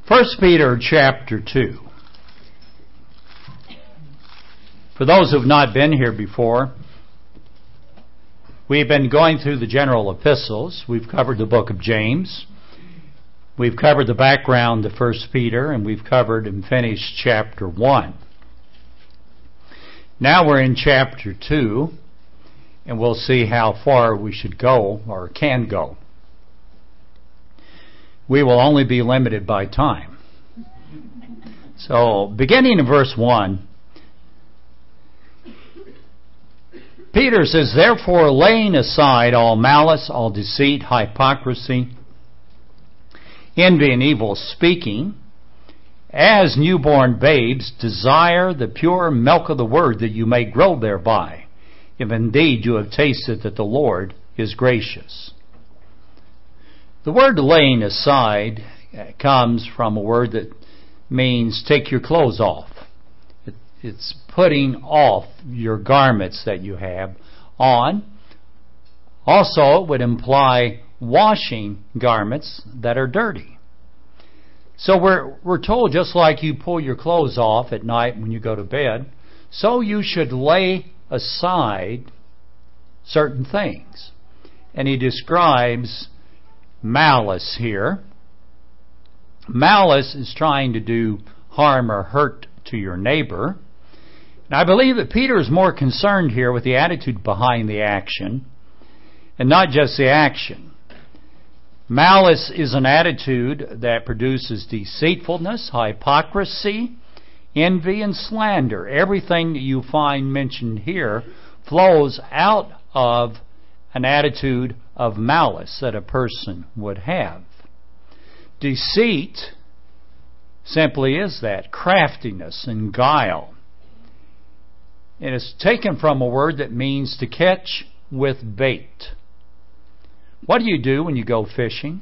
First Peter chapter 2. For those who have not been here before, we've been going through the general epistles. We've covered the book of James. We've covered the background to First Peter, and we've covered and finished chapter 1. Now we're in chapter 2, and we'll see how far we should go or can go. We will only be limited by time. So, beginning in verse 1, Peter says, "Therefore, laying aside all malice, all deceit, hypocrisy, envy, and evil speaking, as newborn babes, desire the pure milk of the word, that you may grow thereby, if indeed you have tasted that the Lord is gracious." The word laying aside comes from a word that means take your clothes off. It's putting off your garments that you have on. Also, it would imply washing garments that are dirty. So we're told, just like you pull your clothes off at night when you go to bed, so you should lay aside certain things. And he describes malice here. Malice is trying to do harm or hurt to your neighbor. And I believe that Peter is more concerned here with the attitude behind the action, and not just the action. Malice is an attitude that produces deceitfulness, hypocrisy, envy, and slander. Everything that you find mentioned here flows out of an attitude of malice that a person would have. Deceit simply is that, craftiness and guile. And it's taken from a word that means to catch with bait. What do you do when you go fishing?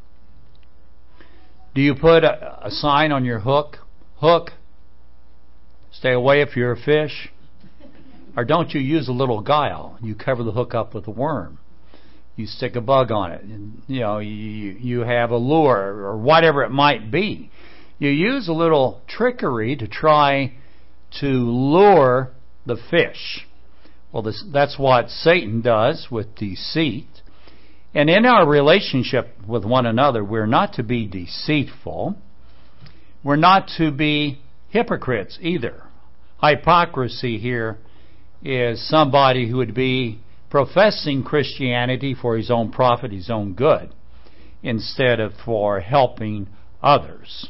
Do you put a sign on your hook? Hook, stay away if you're a fish. Or don't you use a little guile? You cover the hook up with a worm. You stick a bug on it. And, you have a lure or whatever it might be. You use a little trickery to try to lure the fish. Well, that's what Satan does with deceit. And in our relationship with one another, we're not to be deceitful. We're not to be hypocrites either. Hypocrisy here is somebody who would be professing Christianity for his own profit, his own good, instead of for helping others.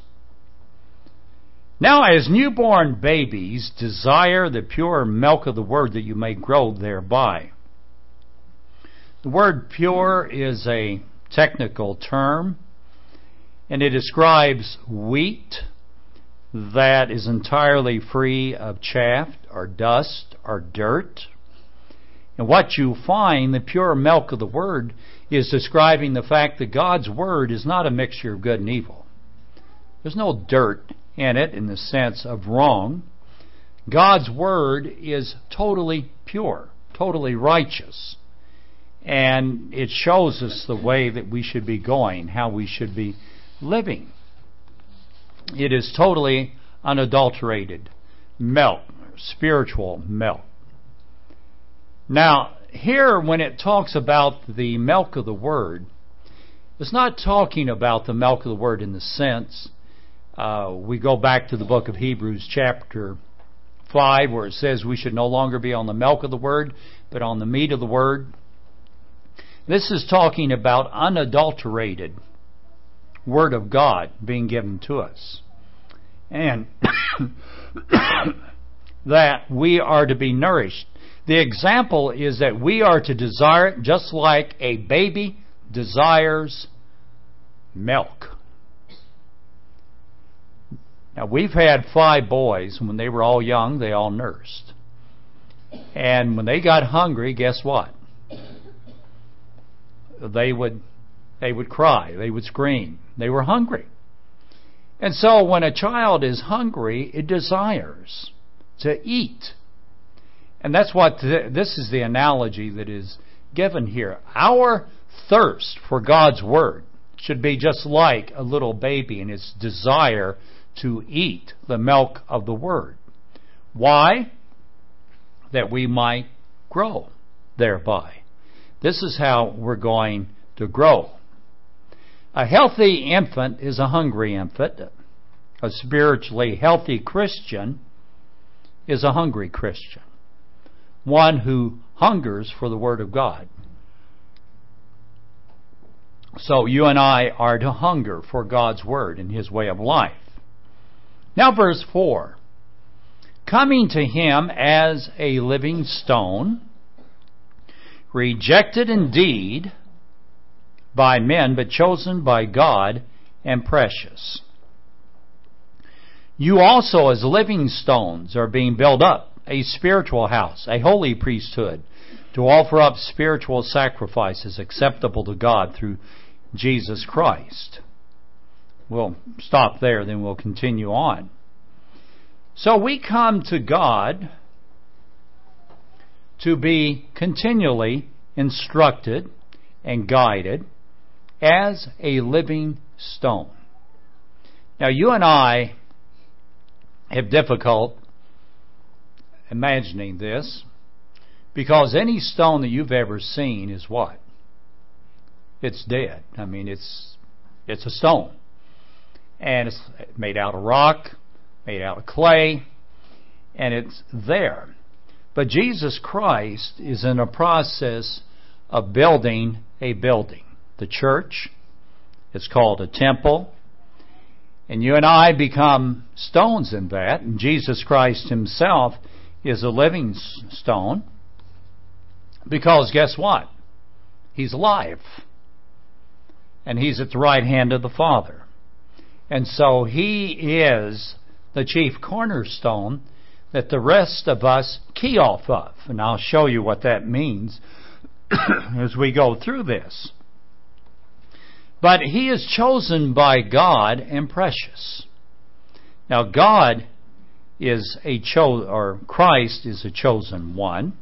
Now, as newborn babies, desire the pure milk of the word, that you may grow thereby. The word pure is a technical term, and it describes wheat that is entirely free of chaff or dust or dirt. And what you find, the pure milk of the word, is describing the fact that God's word is not a mixture of good and evil. There's no dirt in it in the sense of wrong. God's word is totally pure, totally righteous. And it shows us the way that we should be going, how we should be living. It is totally unadulterated milk, spiritual milk. Now, here when it talks about the milk of the word, it's not talking about the milk of the word in the sense, we go back to the book of Hebrews chapter 5, where it says we should no longer be on the milk of the word, but on the meat of the word. This is talking about unadulterated Word of God being given to us. And that we are to be nourished. The example is that we are to desire it just like a baby desires milk. Now, we've had 5 boys, and when they were all young, they all nursed. And when they got hungry, guess what? They would cry, they would scream. They were hungry. And so when a child is hungry, it desires to eat. And that's what this is the analogy that is given here. Our thirst for God's Word should be just like a little baby in its desire to eat the milk of the Word. Why? That we might grow thereby. This is how we're going to grow. A healthy infant is a hungry infant. A spiritually healthy Christian is a hungry Christian. One who hungers for the Word of God. So you and I are to hunger for God's Word and His way of life. Now verse 4. Coming to Him as a living stone, rejected indeed by men, but chosen by God and precious. You also as living stones are being built up, a spiritual house, a holy priesthood, to offer up spiritual sacrifices acceptable to God through Jesus Christ. We'll stop there, then we'll continue on. So we come to God to be continually instructed and guided as a living stone. Now you and I have difficult imagining this, because any stone that you've ever seen is what? It's dead. I mean, it's a stone. And it's made out of rock, made out of clay, and it's there. But Jesus Christ is in a process of building a building. The church, it's called a temple. And you and I become stones in that. And Jesus Christ Himself is a living stone. Because guess what? He's alive. And He's at the right hand of the Father. And so He is the chief cornerstone that the rest of us key off of. And I'll show you what that means as we go through this. But He is chosen by God and precious. Now God is Christ is a chosen one.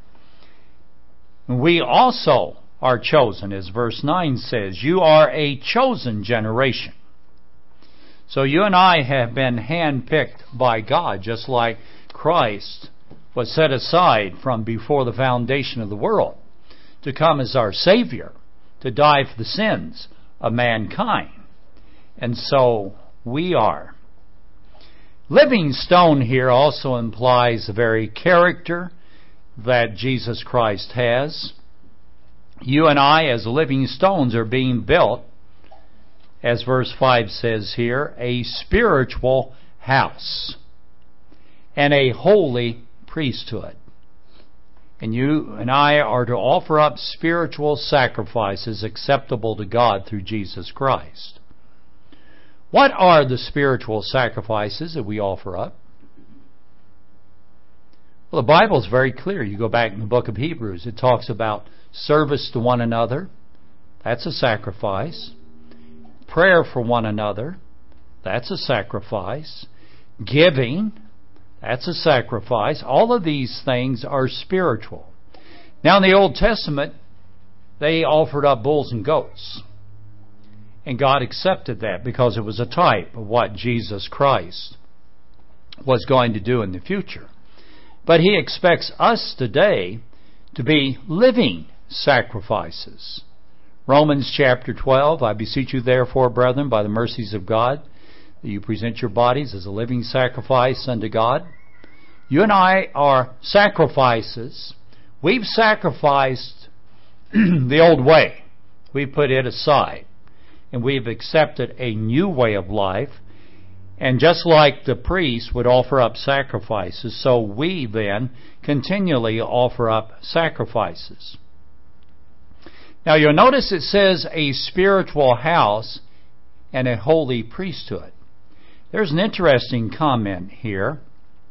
We also are chosen, as verse 9 says. You are a chosen generation. So you and I have been handpicked by God, just like Christ was set aside from before the foundation of the world to come as our Savior, to die for the sins of mankind. And so we are. Living stone here also implies the very character that Jesus Christ has. You and I, as living stones, are being built, as verse 5 says here, a spiritual house and a holy priesthood. And you and I are to offer up spiritual sacrifices acceptable to God through Jesus Christ. What are the spiritual sacrifices that we offer up? Well, the Bible is very clear. You go back in the book of Hebrews, it talks about service to one another. That's a sacrifice. Prayer for one another. That's a sacrifice. Giving. That's a sacrifice. All of these things are spiritual. Now in the Old Testament, they offered up bulls and goats. And God accepted that because it was a type of what Jesus Christ was going to do in the future. But He expects us today to be living sacrifices. Romans chapter 12, I beseech you therefore, brethren, by the mercies of God, that you present your bodies as a living sacrifice unto God. You and I are sacrifices. We've sacrificed the old way. We put it aside. And we've accepted a new way of life. And just like the priest would offer up sacrifices, so we then continually offer up sacrifices. Now you'll notice it says a spiritual house and a holy priesthood. There's an interesting comment here.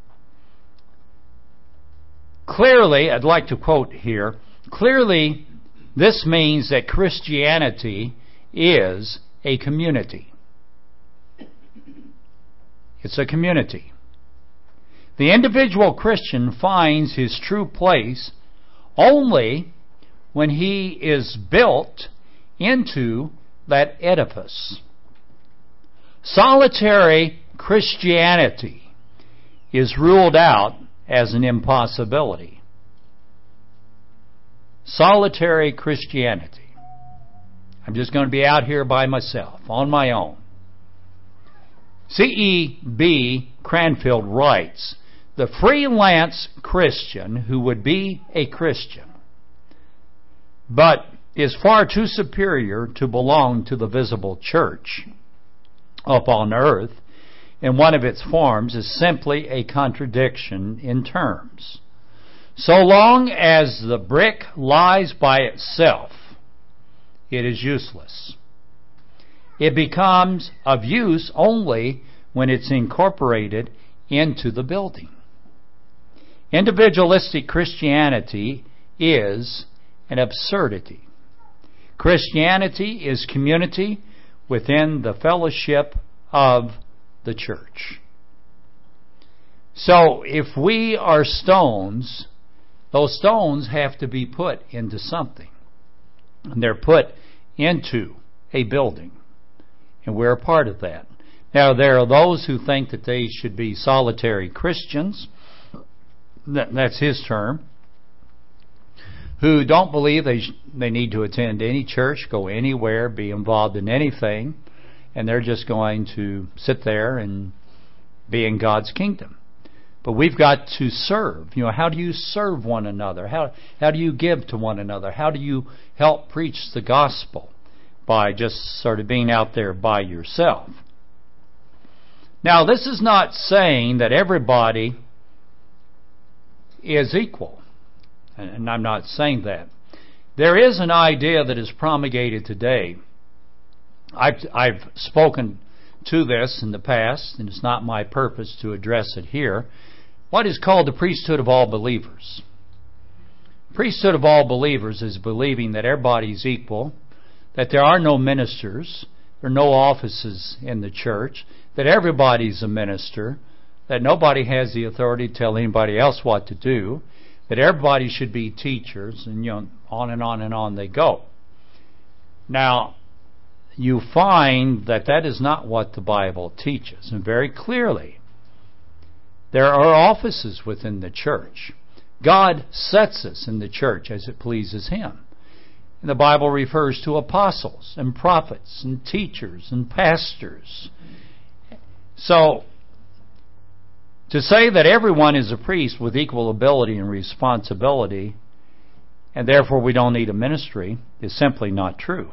Clearly, I'd like to quote here, clearly this means that Christianity is a community. It's a community. The individual Christian finds his true place only when he is built into that edifice. Solitary Christianity is ruled out as an impossibility. Solitary Christianity. I'm just going to be out here by myself, on my own. C.E.B. Cranfield writes, the freelance Christian who would be a Christian, but is far too superior to belong to the visible church upon earth in one of its forms, is simply a contradiction in terms. So long as the brick lies by itself, it is useless. It becomes of use only when it's incorporated into the building. Individualistic Christianity is an absurdity. Christianity is community within the fellowship of the church. So if we are stones, those stones have to be put into something. And they're put into a building. And we're a part of that. Now, there are those who think that they should be solitary Christians. That's his term. Who don't believe they need to attend any church, go anywhere, be involved in anything. And they're just going to sit there and be in God's kingdom. But we've got to serve. You know, how do you serve one another? How do you give to one another? How do you help preach the gospel? By just sort of being out there by yourself. Now, this is not saying that everybody is equal. And I'm not saying that. There is an idea that is promulgated today. I've spoken to this in the past, and it's not my purpose to address it here. What is called the priesthood of all believers. Priesthood of all believers is believing that everybody's equal, that there are no ministers, there are no offices in the church, that everybody's a minister, that nobody has the authority to tell anybody else what to do, that everybody should be teachers, and on and on and on they go. Now, you find that that is not what the Bible teaches, and very clearly. There are offices within the church. God sets us in the church as it pleases Him. And the Bible refers to apostles and prophets and teachers and pastors. So, to say that everyone is a priest with equal ability and responsibility, and therefore we don't need a ministry, is simply not true.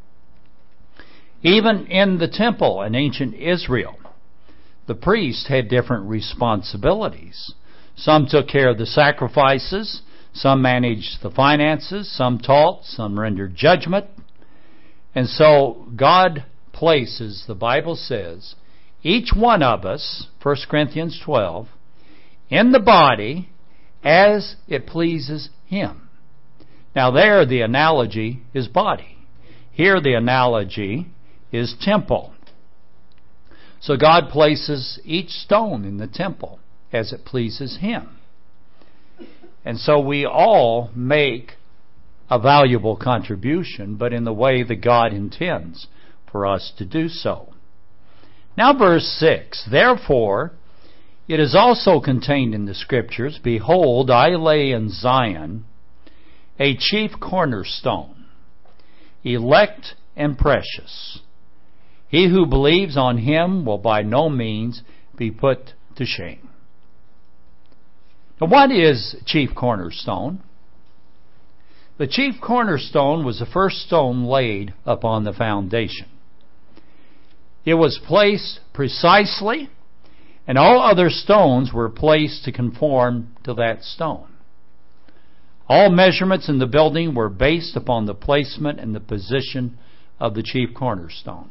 Even in the temple in ancient Israel, the priest had different responsibilities. Some took care of the sacrifices, some managed the finances, some taught, some rendered judgment. And so God places, the Bible says, each one of us, 1 Corinthians 12, in the body as it pleases Him. Now there the analogy is body. Here the analogy is temple. So God places each stone in the temple as it pleases Him. And so we all make a valuable contribution, but in the way that God intends for us to do so. Now verse 6, therefore it is also contained in the Scriptures, behold, I lay in Zion a chief cornerstone, elect and precious. He who believes on Him will by no means be put to shame. Now, what is chief cornerstone? The chief cornerstone was the first stone laid upon the foundation. It was placed precisely, and all other stones were placed to conform to that stone. All measurements in the building were based upon the placement and the position of the chief cornerstone.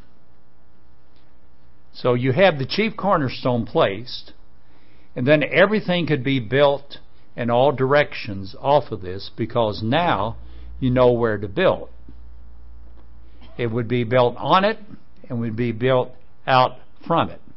So you have the chief cornerstone placed, and then everything could be built in all directions off of this, because now you know where to build. It would be built on it and would be built out from it.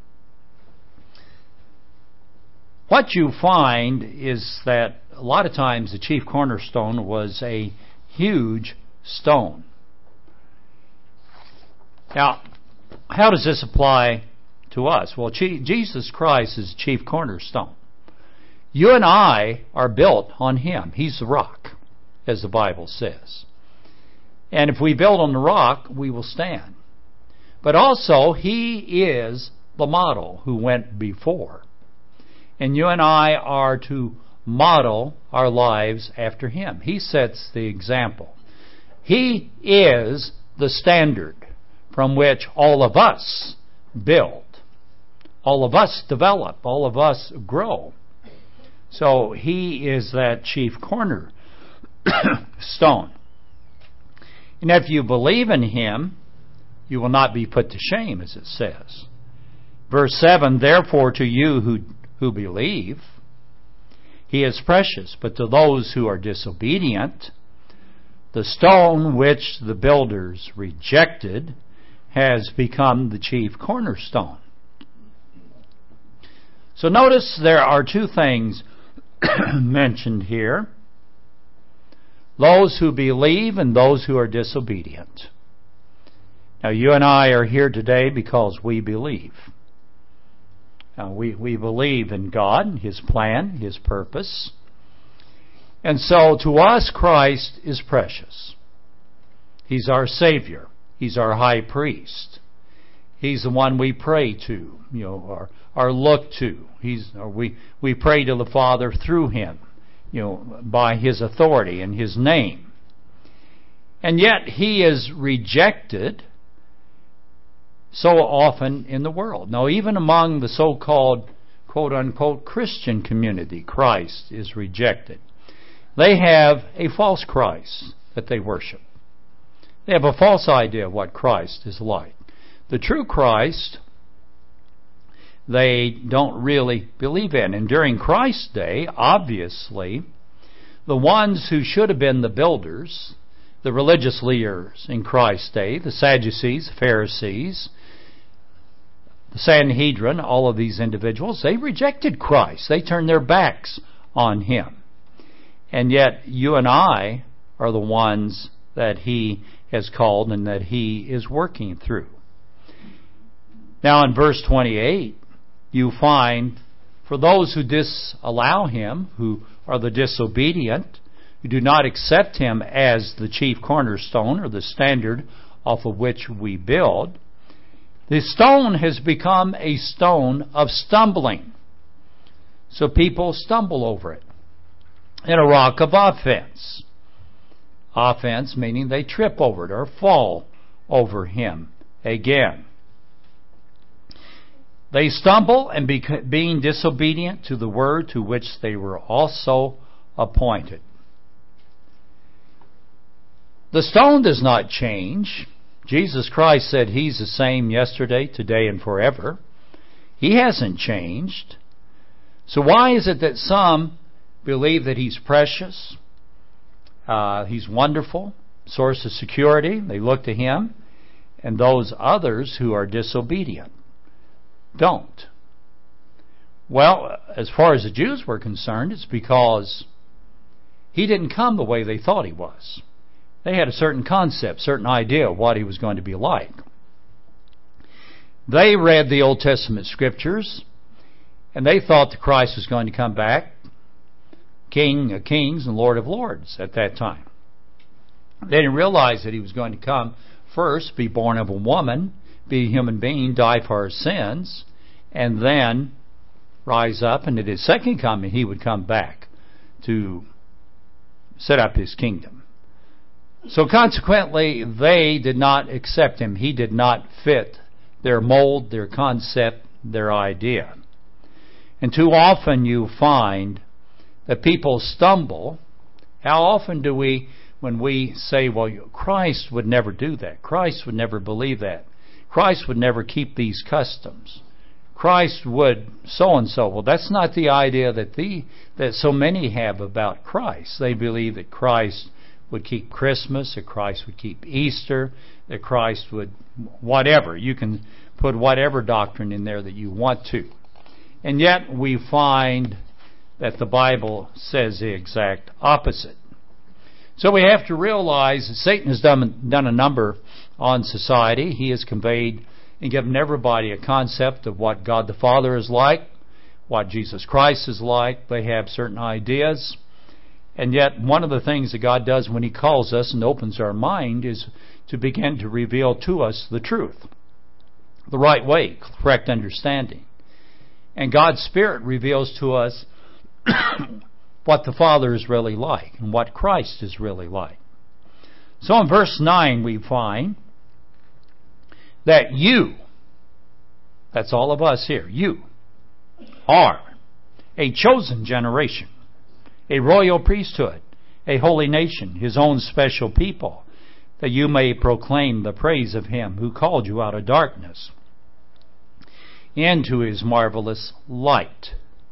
What you find is that a lot of times the chief cornerstone was a huge stone. Now, how does this apply to us? Well, Jesus Christ is the chief cornerstone. You and I are built on Him. He's the rock, as the Bible says. And if we build on the rock, we will stand. But also, He is the model who went before. And you and I are to model our lives after Him. He sets the example. He is the standard from which all of us build. All of us develop. All of us grow. So He is that chief cornerstone. And if you believe in Him, you will not be put to shame, as it says. Verse 7, therefore to you who believe, He is precious. But to those who are disobedient, the stone which the builders rejected has become the chief cornerstone. So notice there are two things mentioned here. Those who believe and those who are disobedient. Now you and I are here today because we believe. We believe in God, His plan, His purpose. And so to us Christ is precious. He's our Savior. He's our high priest. He's the one we pray to, or look to. We pray to the Father through Him, by His authority and His name. And yet He is rejected so often in the world. Now, even among the so-called, quote-unquote, Christian community, Christ is rejected. They have a false Christ that they worship. They have a false idea of what Christ is like. The true Christ, they don't really believe in. And during Christ's day, obviously, the ones who should have been the builders, the religious leaders in Christ's day, the Sadducees, the Pharisees, the Sanhedrin, all of these individuals, they rejected Christ. They turned their backs on Him. And yet, you and I are the ones that He has called and that He is working through. Now, in verse 28, you find, for those who disallow Him, who are the disobedient, who do not accept Him as the chief cornerstone or the standard off of which we build, the stone has become a stone of stumbling. So people stumble over it. And a rock of offense. Offense meaning they trip over it or fall over Him again. They stumble and being disobedient to the word to which they were also appointed. The stone does not change. Jesus Christ said He's the same yesterday, today, and forever. He hasn't changed. So why is it that some believe that He's precious, He's wonderful, source of security, they look to Him, and those others who are disobedient don't? Well, as far as the Jews were concerned, it's because He didn't come the way they thought He was. They had a certain concept, certain idea of what He was going to be like. They read the Old Testament scriptures, and they thought that Christ was going to come back, King of kings and Lord of lords at that time. They didn't realize that He was going to come first, be born of a woman, be a human being, die for our sins, and then rise up, and at His second coming He would come back to set up His kingdom. So consequently, they did not accept Him. He did not fit their mold, their concept, their idea. And too often you find that people stumble. How often do we, when we say, well, Christ would never do that. Christ would never believe that. Christ would never keep these customs. Christ would so-and-so. Well, that's not the idea that so many have about Christ. They believe that Christ would keep Christmas, that Christ would keep Easter, that Christ would whatever. You can put whatever doctrine in there that you want to. And yet we find that the Bible says the exact opposite. So we have to realize that Satan has done a number on society. He has conveyed and given everybody a concept of what God the Father is like, what Jesus Christ is like. They have certain ideas. And yet, one of the things that God does when He calls us and opens our mind is to begin to reveal to us the truth, the right way, correct understanding. And God's Spirit reveals to us what the Father is really like and what Christ is really like. So in verse 9 we find that you, that's all of us here, you are a chosen generation, a royal priesthood, a holy nation, His own special people, that you may proclaim the praise of Him who called you out of darkness into His marvelous light.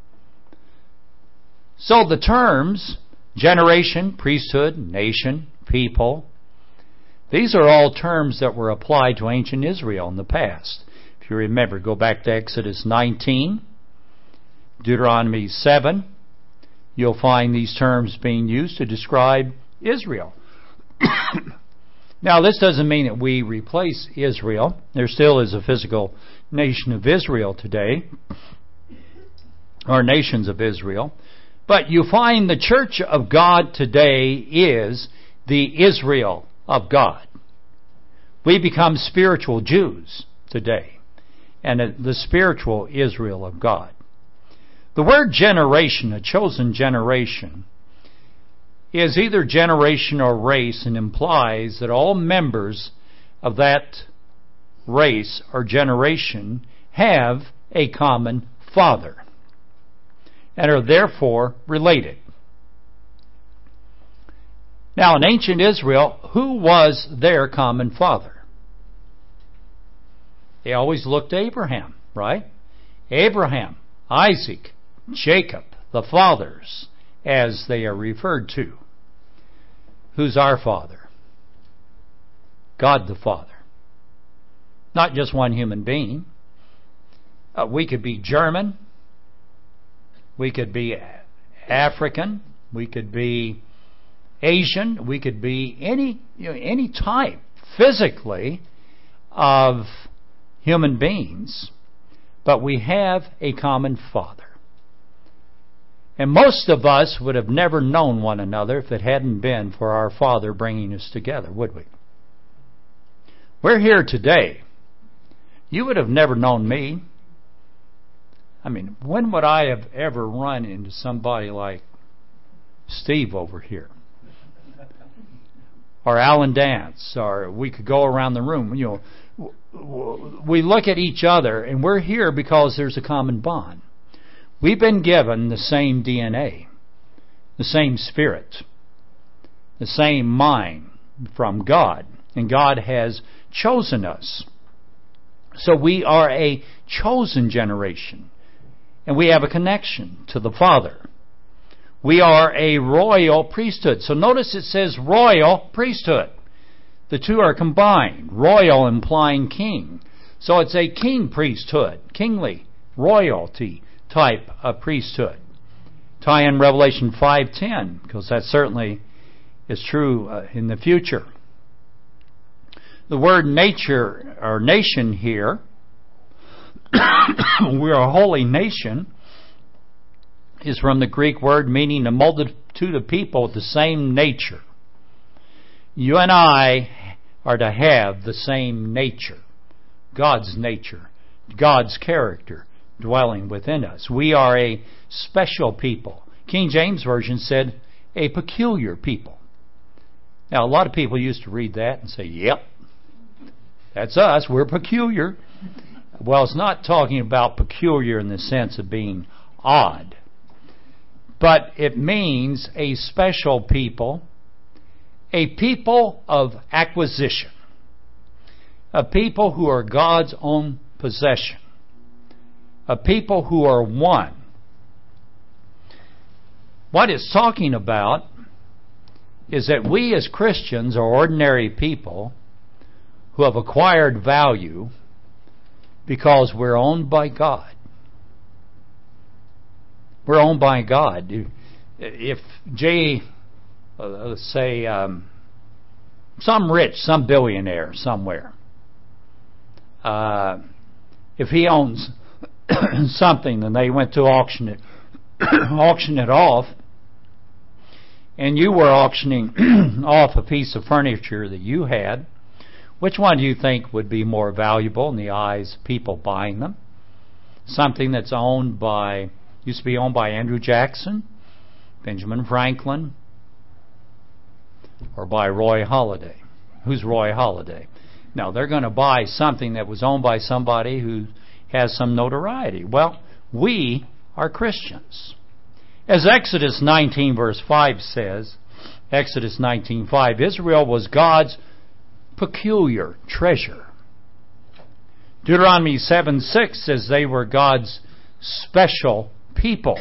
So the terms generation, priesthood, nation, people, these are all terms that were applied to ancient Israel in the past. If you remember, go back to Exodus 19, Deuteronomy 7, you'll find these terms being used to describe Israel. Now, this doesn't mean that we replace Israel. There still is a physical nation of Israel today, or nations of Israel. But you find the church of God today is the Israel of God. We become spiritual Jews today, and the spiritual Israel of God. The word generation, a chosen generation, is either generation or race, and implies that all members of that race or generation have a common father and are therefore related. Now, in ancient Israel, who was their common father? They always looked to Abraham, right? Abraham, Isaac, Jacob, the fathers, as they are referred to. Who's our father? God the Father. Not just one human being. We could be German. We could be African. We could be Asian. We could be any type physically of human beings. But we have a common Father. And most of us would have never known one another if it hadn't been for our Father bringing us together, would we? We're here today. You would have never known me. I mean, when would I have ever run into somebody like Steve over here? Or Alan Dance, or we could go around the room. You know, we look at each other, and we're here because there's a common bond. We've been given the same DNA, the same spirit, the same mind from God, and God has chosen us. So we are a chosen generation, and we have a connection to the Father. We are a royal priesthood. So notice it says royal priesthood. The two are combined. Royal implying king. So it's a king priesthood, kingly, royalty type of priesthood. Tie in Revelation 5:10, because that certainly is true in the future. The word nature or nation here, we're a holy nation, is from the Greek word meaning a multitude of people with the same nature. You and I are to have the same nature, God's nature, God's character dwelling within us. We are a special people. King James Version said a peculiar people. Now, a lot of people used to read that and say, yep, that's us, we're peculiar. Well, it's not talking about peculiar in the sense of being odd, but it means a special people, a people of acquisition, a people who are God's own possession, a people who are one. What it's talking about is that we as Christians are ordinary people who have acquired value because we're owned by God. We're owned by God. If let's say some rich, some billionaire somewhere, if he owns something and they went to auction it off, and you were auctioning off a piece of furniture that you had, which one do you think would be more valuable in the eyes of people buying them? Something that's used to be owned by Andrew Jackson, Benjamin Franklin, or by Roy Halladay? Who's Roy Halladay? No, they're going to buy something that was owned by somebody who has some notoriety. Well, we are Christians. As Exodus 19 verse 5 says, Exodus 19:5, Israel was God's peculiar treasure. Deuteronomy 7:6 says they were God's special people.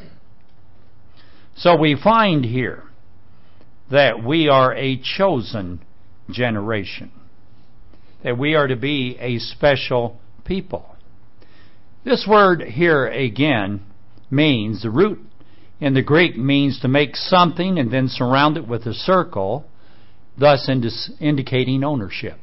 So we find here that we are a chosen generation, that we are to be a special people. This word here again means, the root in the Greek means to make something and then surround it with a circle, thus indicating ownership.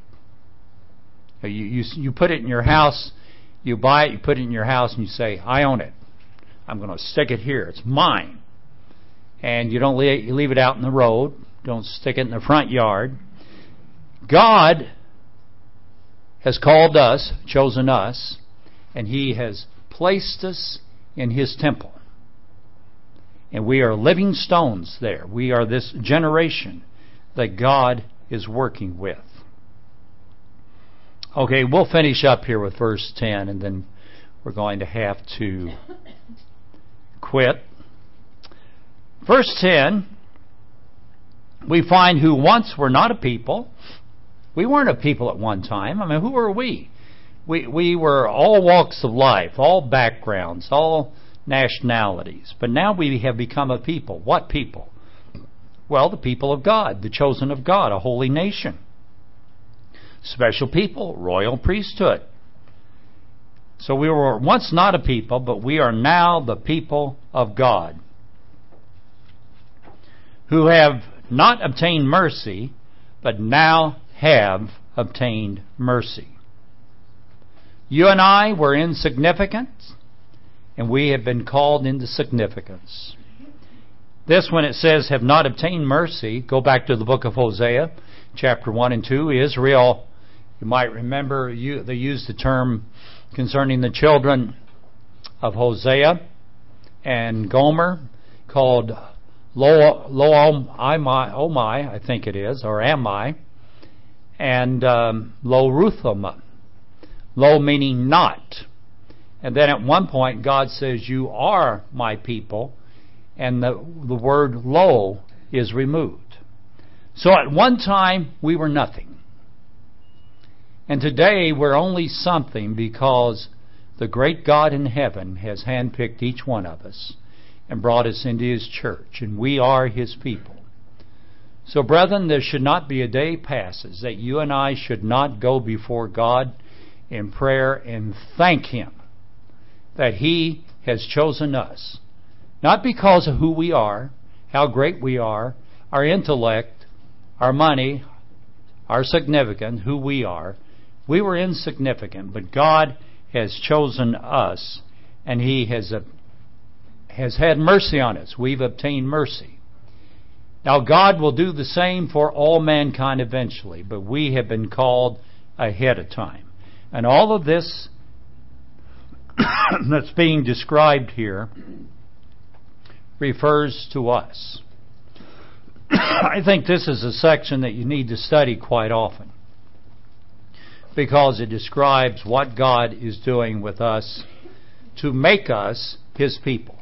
You put it in your house, you buy it, you put it in your house, and you say, I own it. I'm going to stick it here. It's mine. And you don't leave it out in the road. Don't stick it in the front yard. God has called us, chosen us, and He has placed us in His temple. And we are living stones there. We are this generation that God is working with. Okay, we'll finish up here with verse 10, and then we're going to have to quit. Verse 10, we find who once were not a people. We weren't a people at one time. I mean, who were we? We were all walks of life, all backgrounds, all nationalities. But now we have become a people. What people? Well, the people of God, the chosen of God, a holy nation. Special people, royal priesthood. So we were once not a people, but we are now the people of God, who have not obtained mercy, but now have obtained mercy. You and I were insignificant, and we have been called into significance. This, when it says have not obtained mercy, go back to the book of Hosea, chapter 1 and 2. Israel, you might remember, they used the term concerning the children of Hosea and Gomer, called Lo Omai, I think it is, or Amai, and Lo Ruthama. Lo meaning not. And then at one point God says, you are my people, and the word lo is removed. So at one time we were nothing. And today we're only something because the great God in heaven has handpicked each one of us and brought us into His church, and we are His people. So brethren, there should not be a day passes that you and I should not go before God in prayer and thank Him that He has chosen us. Not because of who we are, how great we are, our intellect, our money, our significance, who we are. We were insignificant, but God has chosen us, and He has had mercy on us. We've obtained mercy. Now God will do the same for all mankind eventually, but we have been called ahead of time. And all of this that's being described here refers to us. I think this is a section that you need to study quite often, because it describes what God is doing with us to make us His people.